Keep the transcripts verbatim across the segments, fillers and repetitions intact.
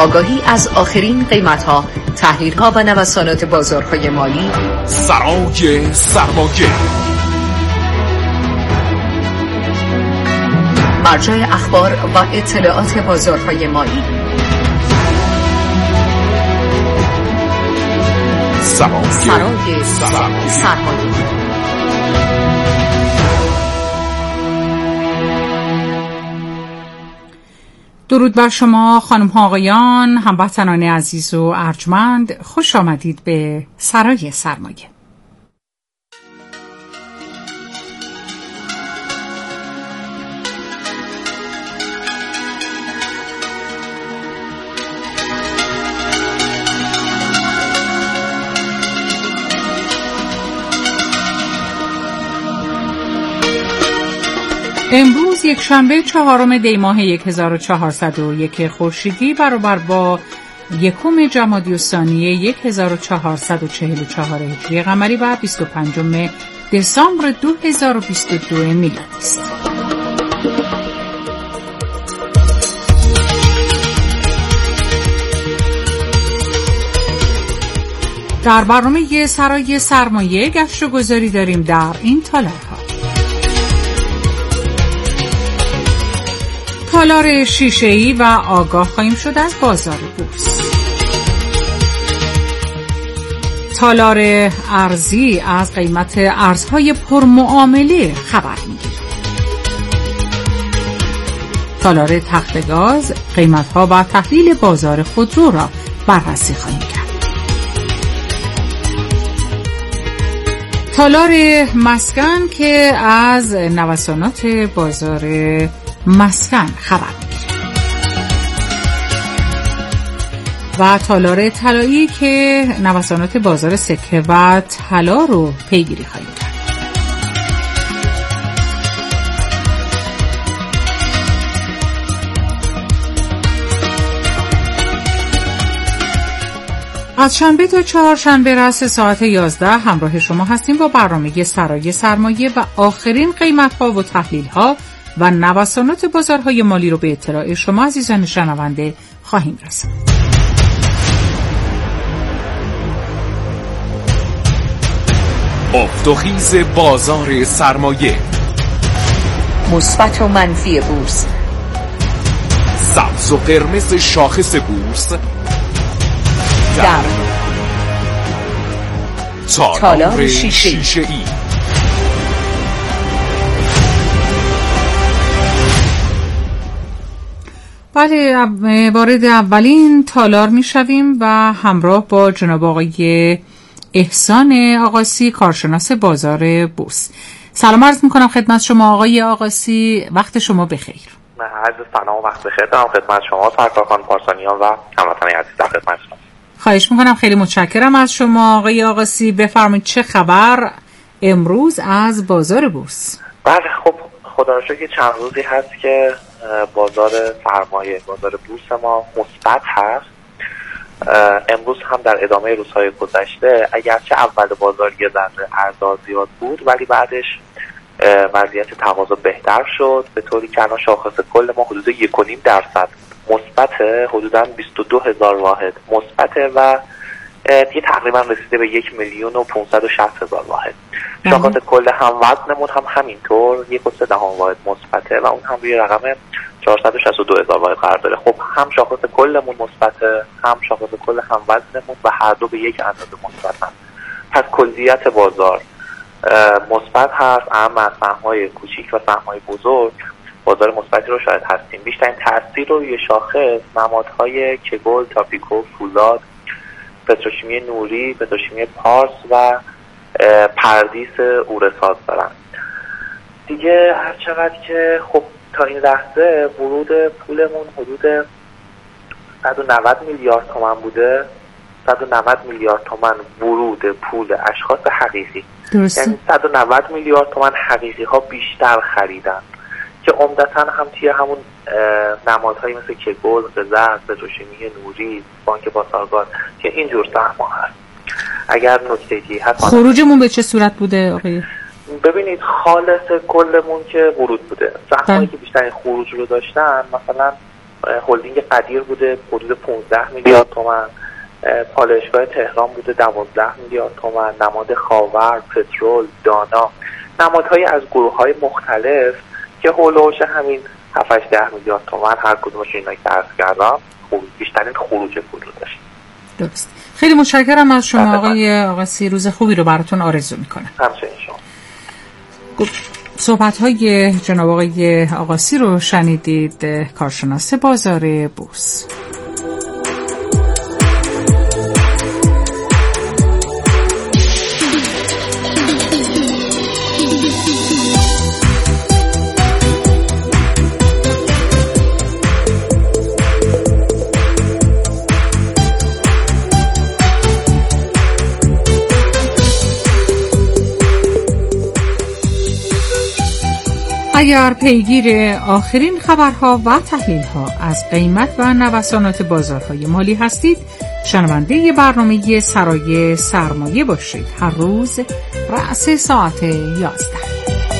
آگاهی از آخرین قیمت‌ها، تحلیل‌ها و نوسانات بازارهای مالی. سرای سرمایه، مرجع اخبار و اطلاعات بازارهای مالی. سرای سرای سرمایه. درود بر شما خانم ها آقایان، هموطنان عزیز و ارجمند، خوش آمدید به سرای سرمایه. امروز یک شنبه چهارم دی ماه هزار و چهارصد و یک خورشیدی برابر با یکم جمادی الثانی هزار و چهارصد و چهل و چهار هجری قمری و بیست و پنجم دسامبر دو هزار و بیست و دو میلادی است. در برنامه سرای سرمایه گشت و گذاری داریم در این تالارها: تالار شیشه‌ای و آگاه خواهیم شد از بازار بورس. تالار ارزی از قیمت ارزهای پرمعامله خبر می‌گیریم. تالار تخت گاز قیمت‌ها و تحلیل بازار خودرو را بررسی خواهیم کرد. تالار مسکن که از نوسانات بازار مسکن خبر می‌گیره و تالار طلایی که نوسانات بازار سکه و طلا رو پیگیری خواهیم کرد. از شنبه تا چهارشنبه رأس ساعت یازده همراه شما هستیم با برنامه سرای سرمایه و آخرین قیمت‌ها و تحلیل‌ها و نوسانات بازارهای مالی رو به اطلاع شما عزیزان شنونده خواهیم رساند. افت و خیز بازار سرمایه، مثبت و منفی بورس، سبز و قرمز شاخص بورس در تالار شیشه‌ای. بله، وارد اولین تالار می شویم و همراه با جناب آقای احسان آقاسی، کارشناس بازار بورس. سلام عرض می کنم خدمت شما آقای آقاسی، وقت شما بخیر. عرض سلام و وقت بخیر دارم خدمت شما سرکار خانم پارسانیان و هموطنان عزیز در خدمت شما. خواهش می کنم، خیلی متشکرم از شما آقای آقاسی. بفرمایید چه خبر امروز از بازار بورس؟ بله، خب خدا رو شکر چند روزی هست که بازار سرمایه، بازار بورس ما مثبت هست. امروز هم در ادامه روزهای گذشته اگرچه اول بازار یه ذره عرضه زیاد بود ولی بعدش وضعیت تقاضا بهتر شد، به طوری که الان شاخص کل ما حدود یک و نیم درصد مثبت، حدوداً بیست و دو هزار واحد مثبته و دیگه تقریبا رسیده به یک میلیون و پانصد و شصت هزار واحد. شاخص کل هم وزنمون هم همینطور یک و سه دهم واحد مثبته و اون هم روی رقم چهارصد و شصت و دو هزار واحد قرار داره. خب هم شاخص کلمون مثبته، هم شاخص کل هم وزنمون و هر دو به یک اندازه مثبت هم. پس کلیت بازار مثبت هست، اما از سهم‌های کوچیک و سهم‌های بزرگ بازار مثبتی رو شاید هستیم. بیشترین تاثیر رو روی شاخص نمادهای کگل، تاپیکو، فولاد، پتروشیمی نوری، پتروشیمی پارس و پردیس اورساز دارن. دیگه هر چقدر که خب تا این لحظه ورود پولمون حدود صد و نود میلیارد تومان بوده. صد و نود میلیارد تومان ورود پول اشخاص حقیقی، درسته. یعنی صد و نود میلیارد تومان حقیقی ها بیشتر خریدن که عمدتاً هم توی همون نمادهایی مثل کگل، قزل، پتروشیمی نوری، بانک بازارگاد که اینجور سهم‌ها هست. اگر نکته‌ای هست خروجمون به چه صورت بوده آقای؟ ببینید خالص کلمون که ورود بوده. سهمایی که بیشترین خروج رو داشتن مثلا هلدینگ قدیر بوده حدود پانزده میلیارد تومان، پالایشگاه تهران بوده دوازده میلیارد تومان، نماد خاور، پترول، دانا، نمادهای از گروه‌های مختلف که هولوش همین هفت ده میلیارد تومان هر کدومش اینا که عرض کردم بیشترین خروج پول رو داشت. درست. خیلی متشکرم از شما آقای آقاسی، روز خوبی رو براتون آرزو میکنم. همچنین شما. صحبت‌های جناب آقای آقاسی رو شنیدید، کارشناس بازار بورس. اگر پیگیر آخرین خبرها و تحلیل‌ها از قیمت و نوسانات بازارهای مالی هستید، شنونده برنامه سرای سرمایه باشید. هر روز رأس ساعت یازده.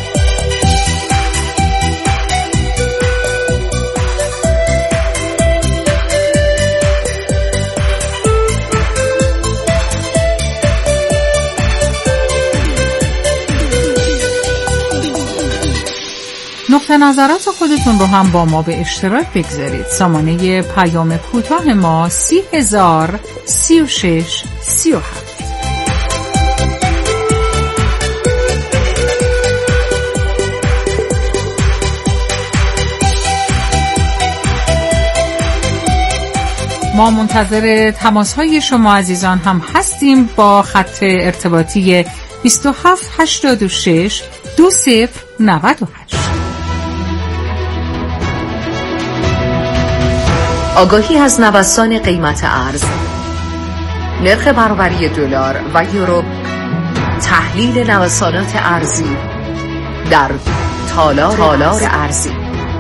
نقطه نظرات خودتون رو هم با ما به اشتراک بگذارید. سامانه پیام کوتاه ما سی هزار سی و شش سی و هفت. ما منتظر تماس های شما عزیزان هم هستیم با خط ارتباطی بیست و هفت هشتاد و شش دو صفر نود و هشت. آگاهی از نوسان قیمت ارز، نرخ برابری دلار و یورو، تحلیل نوسانات ارزی در تالار, تالار ارزی.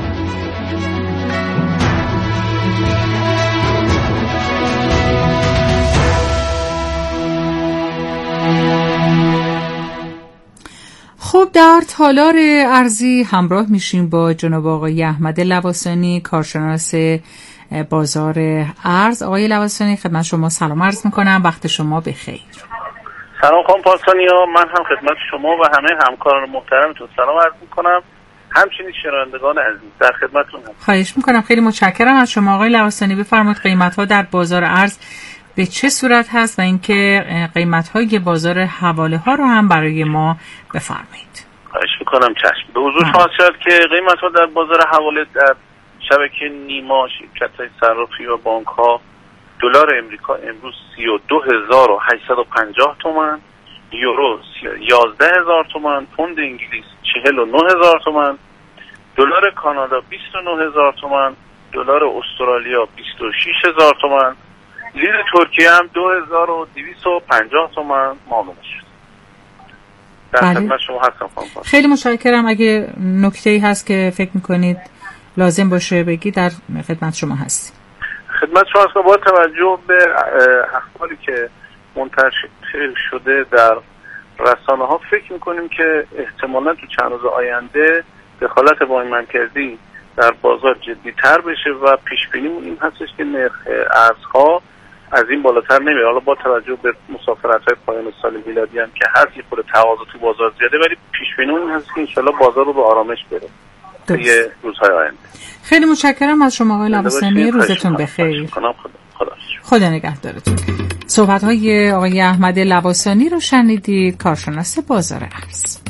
خب در تالار ارزی همراه میشیم با جناب آقای احمد لواسانی، کارشناس بازار ارز. آقای لواسانی خدمت شما سلام عرض میکنم، وقت شما بخیر. سلام خانم پارسانیا، من هم خدمت شما و همه همکاران محترمتون سلام عرض میکنم، همچنین شنوندگان عزیز در خدمتتون هم. خواهش میکنم، خیلی متشکرم از شما آقای لواسانی. بفرمایید قیمت ها در بازار ارز به چه صورت هست و اینکه قیمت های بازار حواله ها رو هم برای ما بفرمایید. خواهش میکنم. چشم. به حضور خواهد شد که قیمت ها در بازار حواله در شبکه نیما، شرکت‌های صرافی و بانک‌ها، دلار امریکا امروز سی و دو هزار و هشتصد و پنجاه تومان، یورو یازده هزار تومان، پوند انگلیس چهل و نه هزار تومان، دلار کانادا بیست و نه هزار تومان، دلار استرالیا بیست و شش هزار تومان، لیر ترکیه هم دو هزار و دویست و پنجاه تومان معامله شد. در خدمت شما هستم خانم. خیلی متشکرم. اگه نکته‌ای هست که فکر می‌کنید لازم باشه بگی در خدمت شما هستیم. خدمت شما هستم. با توجه به اخباری که منتشر شده در رسانه ها فکر میکنیم که احتمالا تو چند روز آینده دخالت بانک مرکزی در بازار جدی تر بشه و پیش بینیمون این هستش که نرخ ارزها از این بالاتر نمیره. حالا با توجه به مسافرت های پایان سال میلادی هم که هست یه خورده تقاضا تو بازار زیاده، ولی پیش بینیمون این هست که ان شاءالله بازار رو به آرامش بره یه روزهای آینده. خیلی متشکرم از شما آقای لواسانی، روزتون بخیر. خدا خدا خدا نگهدارتون. صحبت های آقای احمد لواسانی رو شنیدید، کارشناس بازار ارز.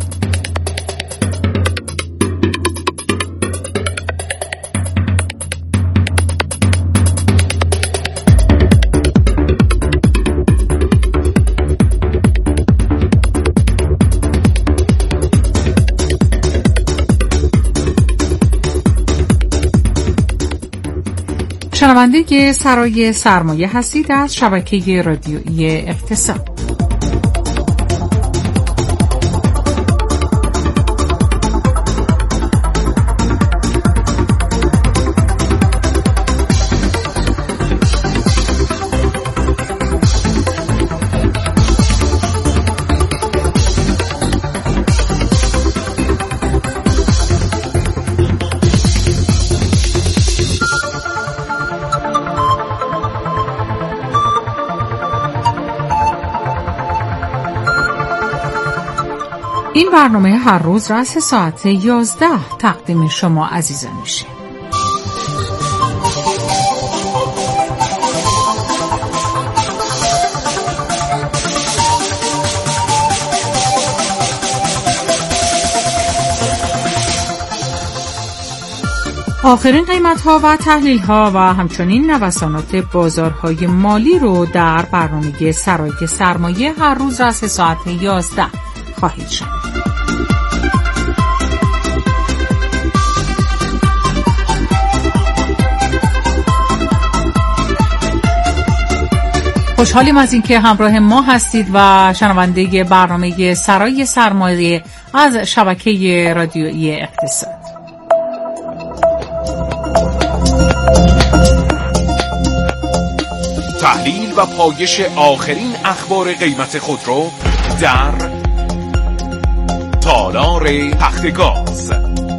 شنونده سرای سرمایه هستید از شبکه رادیویی اقتصاد. این برنامه هر روز رأس ساعت یازده تقدیم شما عزیزان میشه. آخرین قیمت‌ها و تحلیل‌ها و همچنین نوسانات بازارهای مالی رو در برنامه سرای سرمایه هر روز رأس ساعت یازده خواهید شنید. خوشحالیم از اینکه همراه ما هستید و شنونده برنامه سرای سرمایه از شبکه رادیویی اقتصاد. تحلیل و پایش آخرین اخبار قیمت خودرو در تالار تختگاز.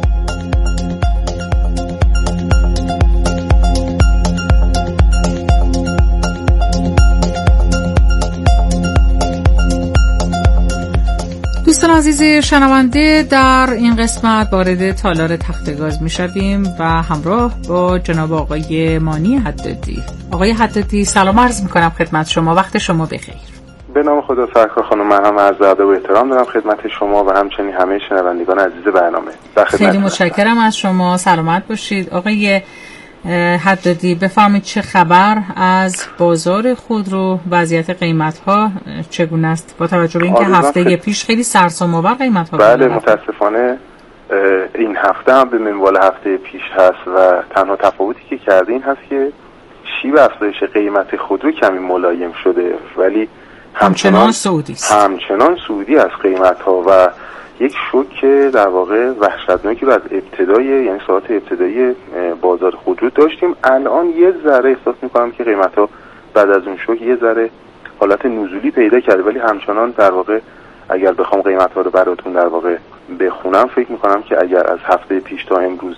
دوستان عزیز شنونده، در این قسمت وارد تالار تختگاز میشویم و همراه با جناب آقای مانی حدادی. آقای حدادی سلام عرض میکنم خدمت شما، وقت شما بخیر. به نام خدا سرکار خانم، من هم عرض ادب و احترام دارم خدمت شما و همچنین همه شنوندگان عزیز برنامه. خیلی متشکرم از شما، سلامت باشید. آقای حدادی بفرمایید چه خبر از بازار خودرو، وضعیت قیمت‌ها چگونه است با توجه به اینکه هفته خیلی... پیش خیلی سرسام‌آور قیمت‌ها بود؟ بله متاسفانه این هفته هم به منوال هفته پیش هست و تنها تفاوتی که کرده این هست که شیب افزایش قیمت خودرو کمی ملایم شده ولی همچنان, همچنان سعودی است. همچنان سعودی از قیمت‌ها و یک شوک در واقع وحشتناکی رو از ابتدای یعنی ساعت ابتدایی بازار خودرو داشتیم. الان یه ذره احساس می‌کنم که قیمت‌ها بعد از اون شوک یه ذره حالت نزولی پیدا کرده ولی همچنان در واقع اگر بخوام قیمت‌ها رو براتون در واقع بخونم فکر می‌کنم که اگر از هفته پیش تا امروز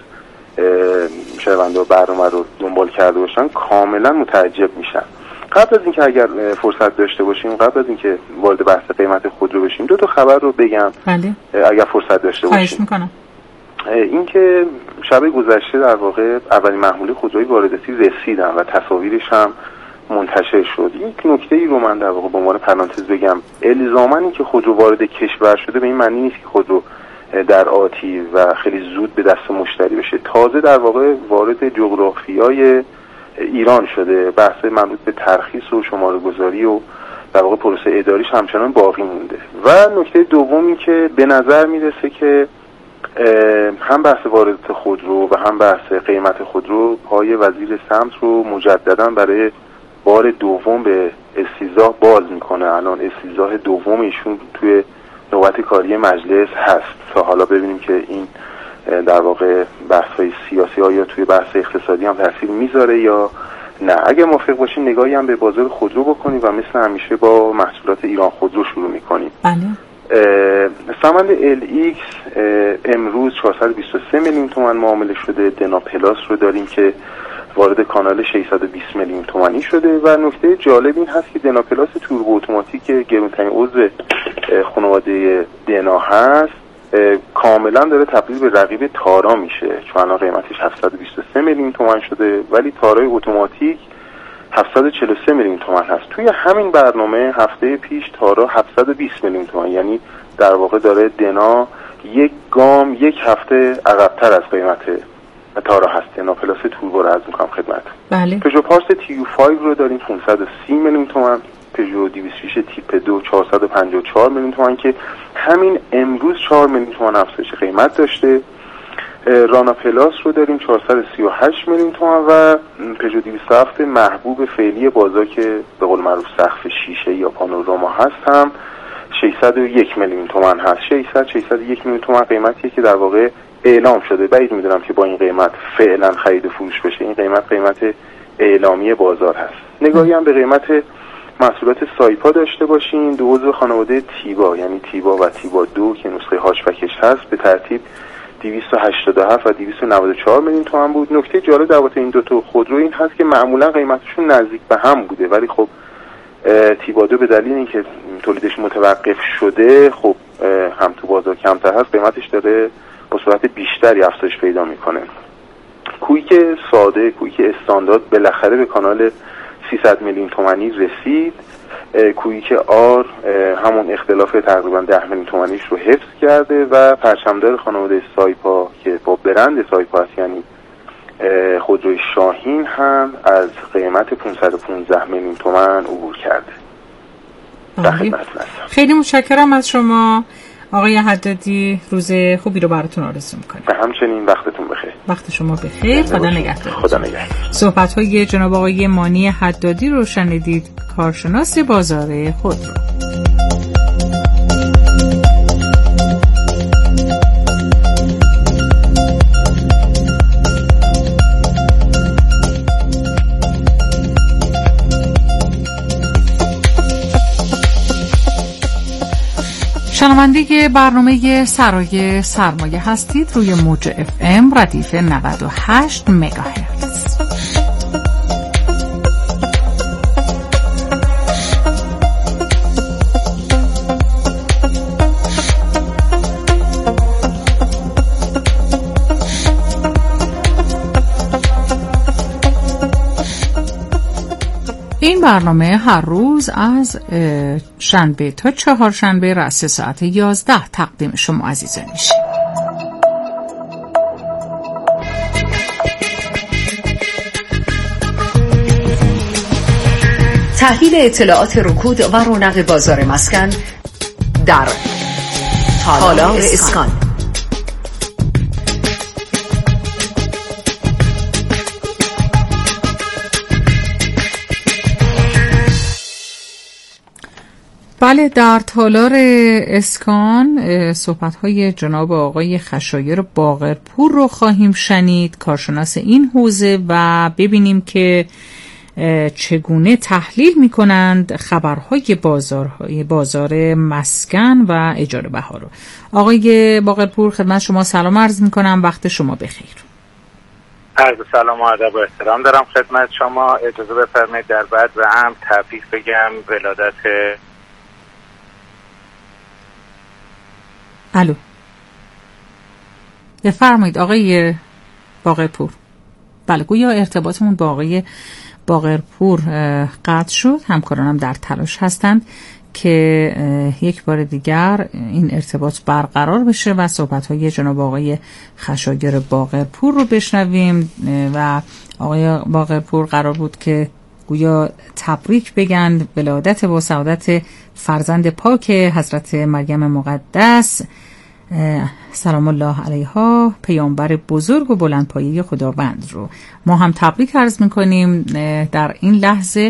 شنونده برنامه رو دنبال کرده باشن کاملا متعجب میشن. قبل از اینکه اگر فرصت داشته باشیم قبل از اینکه وارد بحث قیمت خودرو بشیم دو تا خبر رو بگم. بله. اگر فرصت داشته باشیم. خواهش میکنم. این که شب گذشته در واقع اولین محموله خودروی وارداتی رسیدن و تصاویرش هم منتشر شد. یک نکته ای رو من در واقع به عنوان پرانتز بگم، الزاما این که خودرو وارد کشور شده به این معنی نیست که خودرو در آتی و خیلی زود به دست مشتری بشه. تازه در واقع وارد جغرافیای ایران شده، بحث مربوط به ترخیص و شماره گذاری و در واقع پروسه اداریش همچنان باقی مونده. و نکته دومی که به نظر میرسه که هم بحث واردات خودرو و هم بحث قیمت خودرو پای وزیر سمت رو مجددا برای بار دوم به استیضاح باز میکنه. الان استیضاح دوم ایشون توی نوبت کاری مجلس هست تا حالا ببینیم که این در واقع بحث‌های سیاسی ها یا توی بحث اقتصادی هم تاثیر میذاره یا نه. اگه موافق باشین نگاهی هم به بازار خودرو بکنیم و مثل همیشه با محصولات ایران خودرو شروع میکنیم. بله. سمند ال ایکس امروز چهارصد و بیست و سه میلیون تومان معامله شده. دنا پلاس رو داریم که وارد کانال ششصد و بیست میلیون تومانی شده و نکته جالب این هست که دنا پلاس توربو اتوماتیک گرونترین عضو خانواده دنا هست کاملا داره تبدیل به رقیب تارا میشه چون الان قیمتش هفتصد و بیست و سه میلیون تومان شده ولی تارای اتوماتیک هفتصد و چهل و سه میلیون تومان هست. توی همین برنامه هفته پیش تارا هفتصد و بیست میلیون تومان، یعنی در واقع داره دنا یک گام یک هفته عقب‌تر از قیمت تارا هست. دنا پلاس توربو رو عرض می‌کنم خدمت. بله. پژو پارس تی یو پنج رو داریم پانصد و سی میلیون تومان، پژو دویست و شش تیپ دو چهارصد و پنجاه و چهار میلیون تومان که همین امروز چهار میلیون تومان افزایش قیمت داشته. رانا پلاس رو داریم چهارصد و سی و هشت میلیون تومان و پژو دویست و هفت محبوب فعلی بازار که به قول معروف سقف شیشه یا پانوراما هست هم ششصد و یک میلیون تومان هست. ششصد ششصد و یک میلیون تومان قیمتیه که در واقع اعلام شده. بعید میدونم که با این قیمت فعلا خرید و فروش بشه. این قیمت قیمت اعلامی بازار هست. نگاهی هم به قیمت محصولات سایپا داشته باشین. دو عضو خانواده تیبا یعنی تیبا و تیبا دو که نسخه هاچبکش هست به ترتیب دویست و هشتاد و هفت و دویست و نود و چهار میلیون تومان بود. نکته جالب در مورد این دو تا خودرو این هست که معمولا قیمتشون نزدیک به هم بوده ولی خب تیبا دو به دلیل اینکه تولیدش متوقف شده خب هم تو بازار کمتر هست، قیمتش داره با صورت بیشتری افزایش پیدا میکنه. کویک ساده، کویک استاندارد بالاخره به کانال سیصد میلیون تومانی رسید. کویک آر همون اختلاف تقریبا ده میلیون تومانیش رو حفظ کرده و پرچمدار خانواده سایپا که با برند سایپا هست، یعنی خودروی شاهین، هم از قیمت پانصد و پانزده میلیون تومان عبور کرده. خیلی متشکرم از شما آقای حدادی. روز خوبی رو براتون آرزو میکنم. و همچنین وقتتون بخیر. وقت شما بخیر. خدا نگهدار. خدا نگهدار. صحبت‌های جناب آقای مانی حدادی رو شنیدید، کارشناس بازار خودرو. شنونده برنامه سرای سرمایه هستید روی موج اف ام ردیف نود و هشت مگاهرتز. این برنامه هر روز از شنبه تا چهارشنبه رأس ساعت یازده تقدیم شما عزیزان میشه. تحلیل اطلاعات رکود و رونق بازار مسکن در تالار اسکان. بله، در تالار اسکان صحبت‌های جناب آقای خشایار باقرپور رو خواهیم شنید، کارشناس این حوزه، و ببینیم که چگونه تحلیل می‌کنند خبرهای بازارهای بازار مسکن و اجاره بها رو. آقای باقرپور، خدمت شما سلام عرض می‌کنم، وقت شما بخیر. عرض سلام و ادب و احترام دارم خدمت شما. اجازه بفرمایید در بعد و هم تبریک بگم ولادت. الو، بفرمایید آقای باقرپور. بله، گویا ارتباطمون با آقای باقرپور قطع شد. همکارانم در تلاش هستند که یک بار دیگر این ارتباط برقرار بشه و صحبت‌های جناب آقای خشایار باقرپور رو بشنویم. و آقای باقرپور قرار بود که گویا تبریک بگن ولادت با سعادت فرزند پاک حضرت مریم مقدس سلام الله علیها، پیامبر بزرگ و بلندپایه خداوند رو. ما هم تبریک عرض میکنیم در این لحظه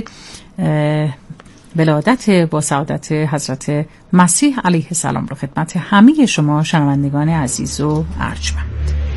ولادت با سعادت حضرت مسیح علیه السلام رو خدمت همه شما شنوندگان عزیز و ارجمند.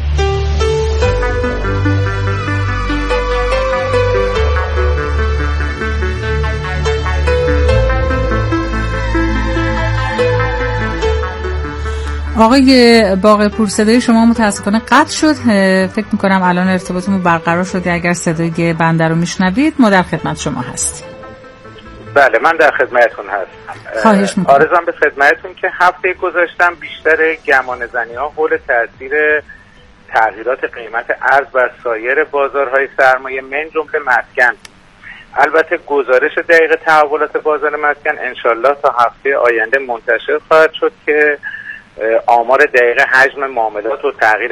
آقای باقرپور، صدای شما متاسفانه قطع شد. فکر میکنم الان ارتباطمون برقرار شده. اگر صدای بنده رو میشنوید ما در خدمت شما هستیم. بله، من در خدمتتون هستم. خواهش میکنم. آرزوام به خدمتتون که هفته گذشتم بیشتر گمانه‌زنی ها حول تاثیر تغییرات قیمت ارز بر سایر بازارهای سرمایه من جمله مسکن. البته گزارش دقیق تحولات بازار مسکن انشالله تا هفته آینده منتشر خواهد شد که آمار دقیق حجم معاملات و تغییر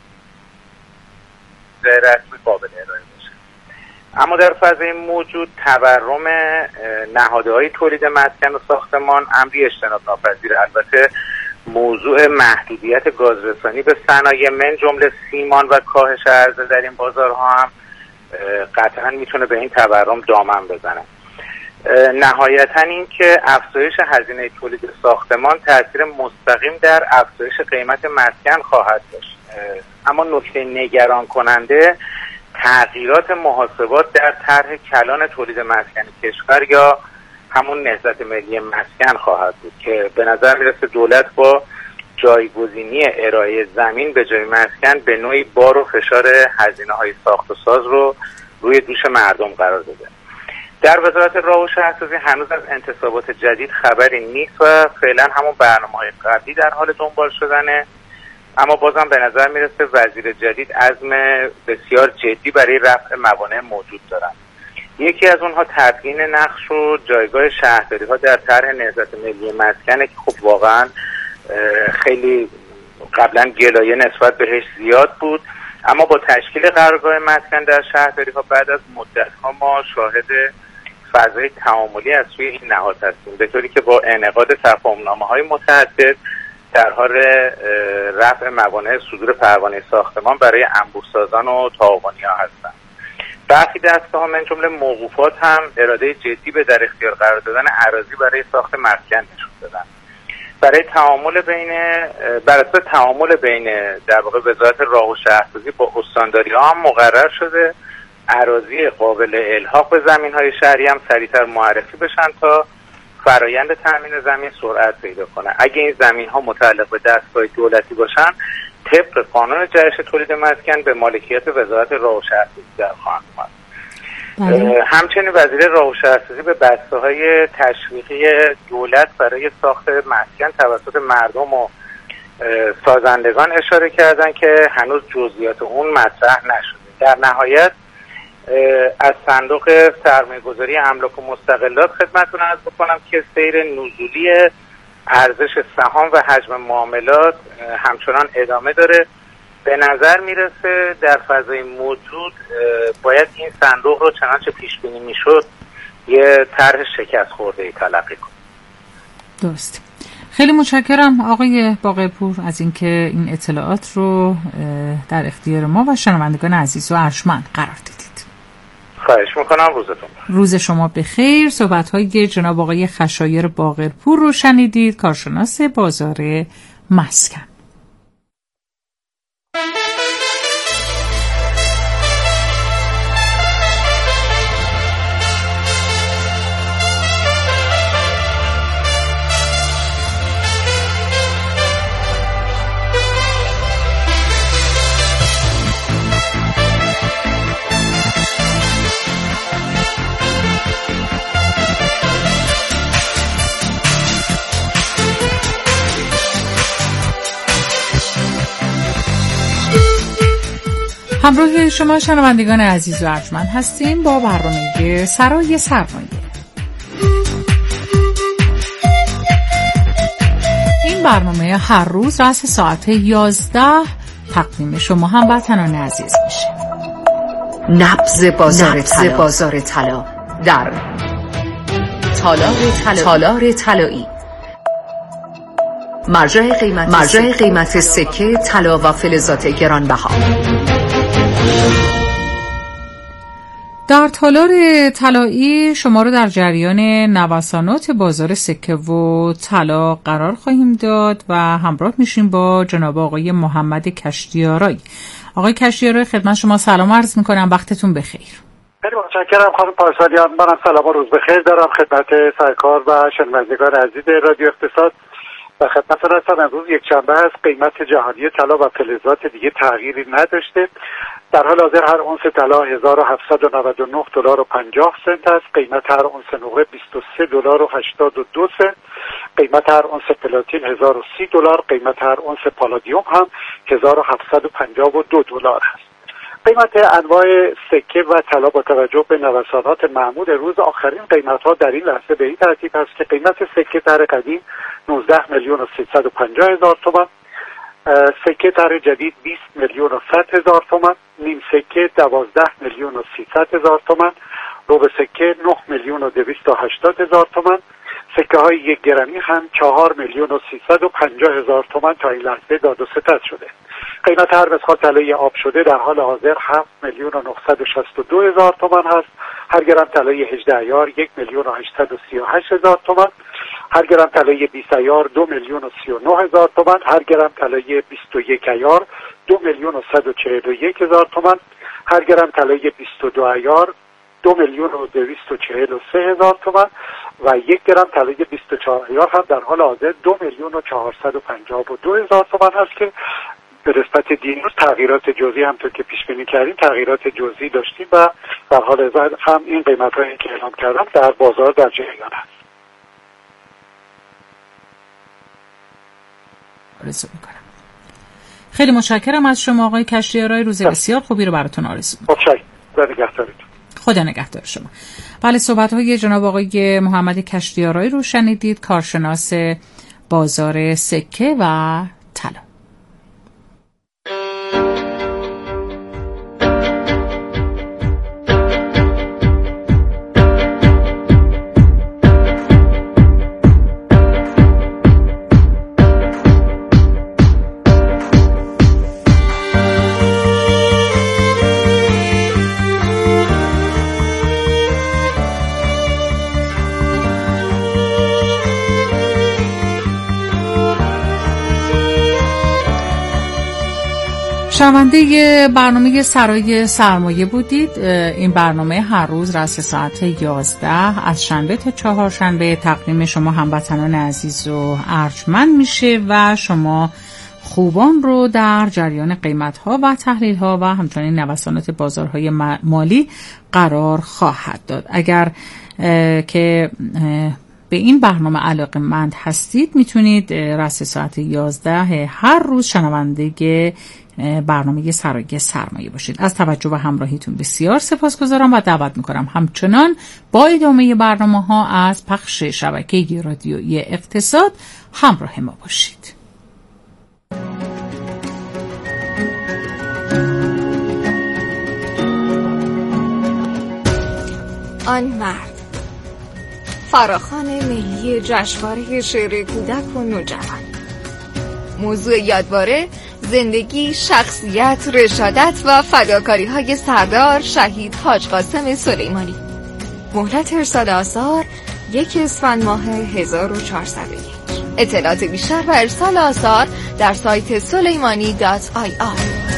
رسمی قابل ارائه باشه. اما در فضای موجود تورم نهادهای تولید مسکن و ساختمان امری اجتناب ناپذیر. البته موضوع محدودیت گازرسانی به صنایع من جمله سیمان و کاهش عرضه در این بازارها هم قطعا میتونه به این تورم دامن بزنه. نهایتا این که افزایش هزینه تولید ساختمان تاثیر مستقیم در افزایش قیمت مسکن خواهد داشت. اما نکته نگران کننده تغییرات محاسبات در طرح کلان تولید مسکن کشور یا همون نهضت ملی مسکن خواهد بود که به نظر میرسه دولت با جایگزینی ارائه زمین به جای مسکن به نوعی بار و فشار هزینه های ساخت و ساز رو روی دوش مردم قرار داده. در وزارت راه و شهرسازی هنوز از انتصابات جدید خبری نیست و فعلا همون برنامه‌های قبلی در حال دنبال شدنه، اما بازم به نظر میرسه وزیر جدید عزم بسیار جدی برای رفع موانع موجود دارن. یکی از اونها تبیین نقش و جایگاه شهرداری ها در طرح نهضت ملی مسکنه که خب واقعا خیلی قبلا گلایه نسبت بهش زیاد بود، اما با تشکیل قرارگاه مسکن در شهرداری ها بعد از مدت ها ما شاهد فضای تعاملی از سوی این نهاد هستیم، به طوری که با انعقاد تفاهمنامه های متعدد در حال رفع موانع صدور پروانه ساختمان برای انبوه‌سازان و تعاونی‌ها هستند. برخی دستگاه‌ها من جمله موقوفات هم اراده جدی به در اختیار قرار دادن اراضی برای ساخت مسکن نشون دادن. برای تعامل بین بر اساس تعامل بین در واقع وزارت راه و شهرسازی با استانداری‌ها هم مقرر شده اراضی قابل الحاق به زمین‌های شهری هم سریعتر معرفی بشن تا فرایند تامین زمین سرعت پیدا کنه. اگه این زمین‌ها متعلق به دستگاه دولتی باشن، طبق قانون جهش تولید مسکن به مالکیت وزارت راه و شهرسازی در خواهند اومد. همچنین وزیر راه و شهرسازی به بسته‌های تشویقی دولت برای ساخت مسکن توسط مردم و سازندگان اشاره کردن که هنوز جزئیات اون مطرح نشده. در نهایت از صندوق سرمایه‌گذاری املاک و مستقلات خدمتتون عرض بکنم که سیر نزولی ارزش سهام و حجم معاملات همچنان ادامه داره. به نظر میرسه در فضای موجود باید این صندوق رو چنانچه پیش بینی میشد یه طرح شکست خورده‌ای تلقی کنه. درست. خیلی متشکرم آقای باقرپور از اینکه این اطلاعات رو در اختیار ما و شنوندگان عزیز و ارجمند قرار دادید. خواهش میکنم. روزتون روز شما بخیر. صحبت‌های جناب آقای خشایار باقرپور رو شنیدید، کارشناس بازار مسکن. همراه شما شنوندگان عزیز و ارجمند هستیم با برنامه سرای سرمایه. این برنامه هر روز رأس ساعت یازده تقدیم شما هموطنان عزیز میشه. نبض بازار طلا بازار طلا در تالار طلا تالار طلایی. مرجع قیمت مرجع قیمت سکه طلا و فلزات گرانبها. در تالار طلایی شما رو در جریان نوسانات بازار سکه و طلا قرار خواهیم داد و همراه میشیم با جناب آقای محمد کشتیارایی. آقای کشتیارایی خدمت شما سلام عرض میکنم، وقتتون بخیر. خیلی متشکرم خانم پارسالیان. منم سلام و روز بخیر دارم خدمت سرکار و شنوندگان عزیز رادیو اقتصاد و خدمتتون هستم. امروز یک شنبه است، قیمت جهانی طلا و فلزات دیگه تغییری نداشته. در حال حاضر هر اونس طلا هزار و هفتصد و نود و نه دلار و پنجاه سنت است. قیمت هر اونس نقره بیست و سه دلار و هشتاد و دو سنت. قیمت هر اونس پلاتین هزار و سی دلار. قیمت هر اونس پالادیوم هم هزار و هفتصد و پنجاه و دو دلار است. قیمت انواع سکه و طلا با توجه به نوسانات معمول روز آخرین قیمت‌ها در این لحظه به این ترتیب است که قیمت سکه طرح قدیم نوزده میلیون و سیصد و پنجاه هزار تومان، سکه طرح جدید بیست میلیون و صد هزار تومان، نیم سکه دوازده میلیون و سیصد هزار تومان، ربع سکه نه میلیون و دویست و هشتاد هزار تومان، سکه های یک گرمی هم چهار میلیون و سیصد و پنجاه هزار تومان تا این لحظه داد و ستد شده. قیمت هر مسخال طلای آب شده در حال حاضر هفت میلیون و نهصد و شصت و دو هزار تومان هست. هر گرم طلای هجده عیار یک میلیون و هشتصد و سی و هشت هزار تومان. هر گرم طلای بیست عیار دو میلیون و سی و نه هزار تومان. هر گرم طلای بیست و یک عیار دو میلیون و صد و چهل و یک هزار تومان. هر گرم طلای بیست و دو عیار دو میلیون و دویست و چهل و سه هزار تومان و یک گرم طلای بیست و چهار عیار هم در حال حاضر دو میلیون و چهارصد و پنجاه و دو هزار تومان هست که به نسبت دیروز تغییرات جزئی همونطور که پیش بینی کردیم تغییرات جزئی داشتیم و در حال حاضر هم این قیمت‌هایی که اعلام کردم در بازار در جریان است. آرزو میکنم. خیلی متشکرم از شما آقای کشتیارای، روز بسیار خوبی رو براتون آرزو میکنم. متشکرم. خدا نگهدارتون. خدا نگهدار شما. بله، صحبت‌های جناب آقای محمد کشتیارای رو شنیدید، کارشناس بازار سکه و طلا. شنونده برنامه سرای سرمایه بودید. این برنامه هر روز رأس ساعت یازده از شنبه تا چهارشنبه تقدیم شما هموطنان عزیز و ارجمند میشه و شما خوبان رو در جریان قیمت‌ها و تحلیل‌ها و همچنین نوسانات بازارهای مالی قرار خواهد داد. اگر که به این برنامه علاقه‌مند هستید میتونید رأس ساعت یازده هر روز شنونده برنامه سرای سرمایه باشید. از توجه و همراهیتون بسیار سپاسگزارم و دعوت میکنم همچنان با ادامه برنامه ها از پخش شبکه رادیویی اقتصاد همراه ما باشید. آن مرد، فراخوان ملی جشنواره شعر کودک و نوجوان. موضوع یادواره: زندگی، شخصیت، رشادت و فداکاری های سردار شهید حاج قاسم سلیمانی. مهلت ارسال آثار یک اسفند ماه هزار و چهارصد و یک. اطلاعات بیشتر و ارسال آثار در سایت سلیمانی دات آی آر.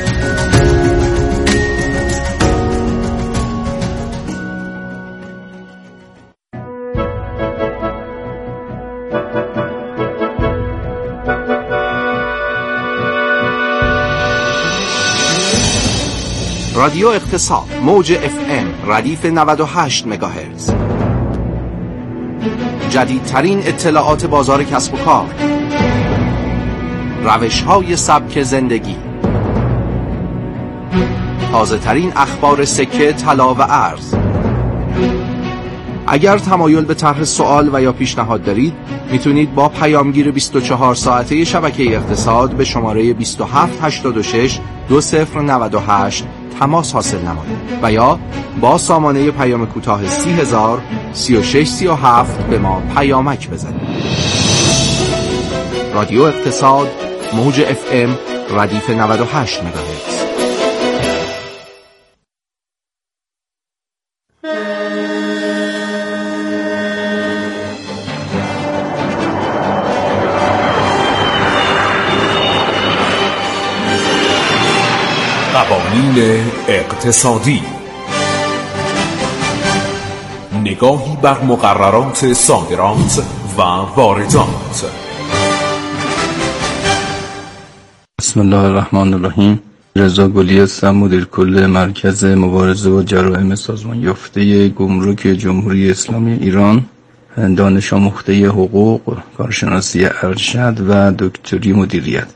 رادیو اقتصاد، موج اف ام ردیف نود و هشت مگاهرتز. جدیدترین اطلاعات بازار کسب و کار، روش‌های سبک زندگی، تازه‌ترین اخبار سکه، طلا و ارز. اگر تمایل به طرح سوال و یا پیشنهاد دارید میتونید با پیامگیر بیست و چهار ساعته شبکه اقتصاد به شماره بیست و هفت هشتاد و شش دو صفر نود و هشت تماس حاصل نمایید و یا با سامانه پیام کوتاه سی هزار سی و شش سی و هفت به ما پیامک بزنید. رادیو اقتصاد، موج اف ام ردیف نود و هشت مگاهرتز. قوانین اقتصادی، نگاهی بر مقررات صادرات و واردات. بسم الله الرحمن الرحیم. رضا گلی هستم، مدیر کل مرکز مبارزه با جرائم سازمان یافته گمرک جمهوری اسلامی ایران، دانش آموخته حقوق، کارشناسی ارشد و دکتری مدیریت.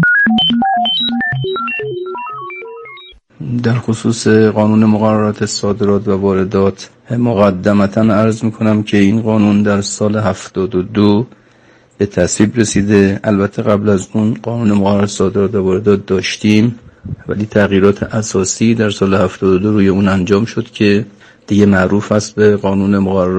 در خصوص قانون مقررات صادرات و واردات مقدمتاً عرض میکنم که این قانون در سال هفتاد و دو به تصویب رسیده. البته قبل از اون قانون مقررات صادرات و واردات داشتیم، ولی تغییرات اساسی در سال هفتاد و دو روی اون انجام شد که دیگه معروف است به قانون مقررات